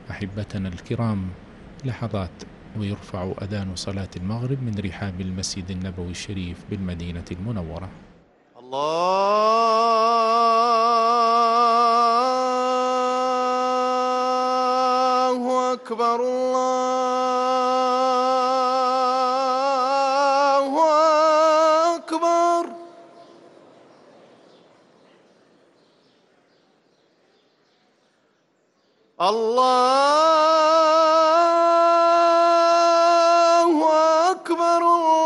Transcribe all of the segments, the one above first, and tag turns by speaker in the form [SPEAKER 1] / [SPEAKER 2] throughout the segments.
[SPEAKER 1] أحبتنا الكرام لحظات ويرفع أذان صلاة المغرب من رحاب المسجد النبوي الشريف بالمدينة المنورة.
[SPEAKER 2] الله أكبر الله أكبر. الله أكبر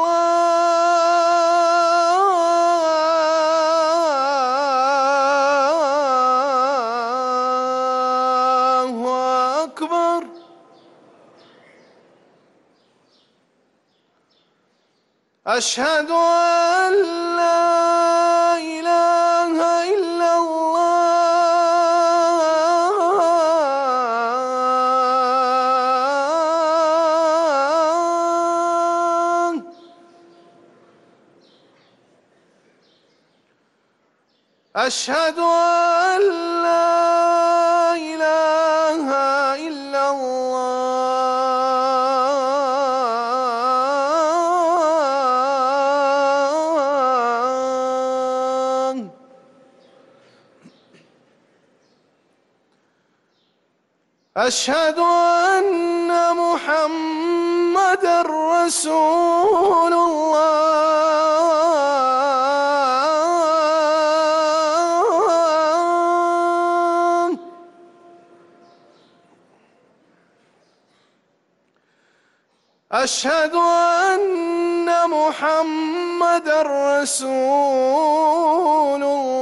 [SPEAKER 2] الله أكبر. أشهد أن لا إله إلا الله. أشهد أن لا إله إلا الله. أشهد أن محمدًا رسول الله. أشهد أن محمدًا رسول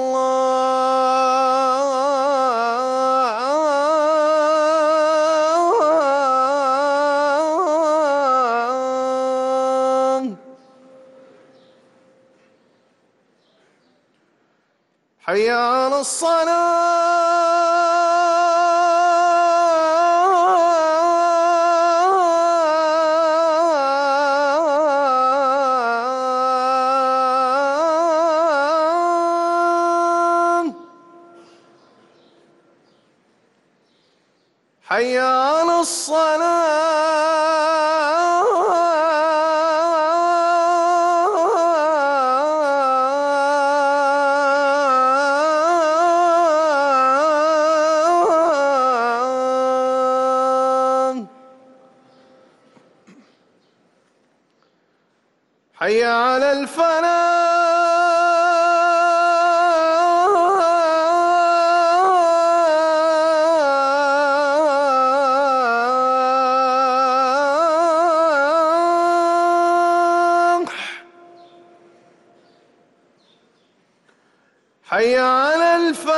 [SPEAKER 2] الله. حي على الصلاة. حي على الصلاة. حي على الفلاح. حي على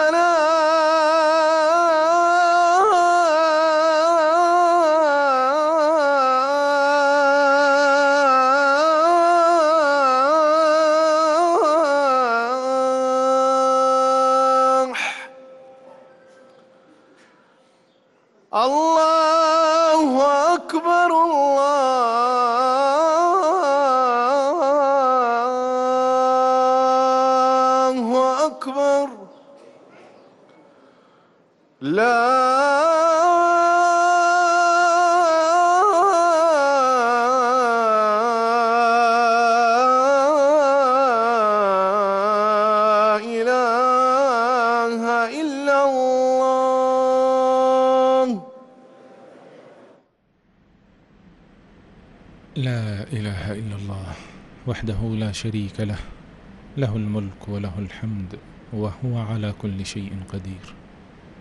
[SPEAKER 2] الفلاح. الله أكبر الله أكبر. لا إله إلا الله.
[SPEAKER 1] لا إله إلا الله وحده لا شريك له، له الملك وله الحمد وهو على كل شيء قدير.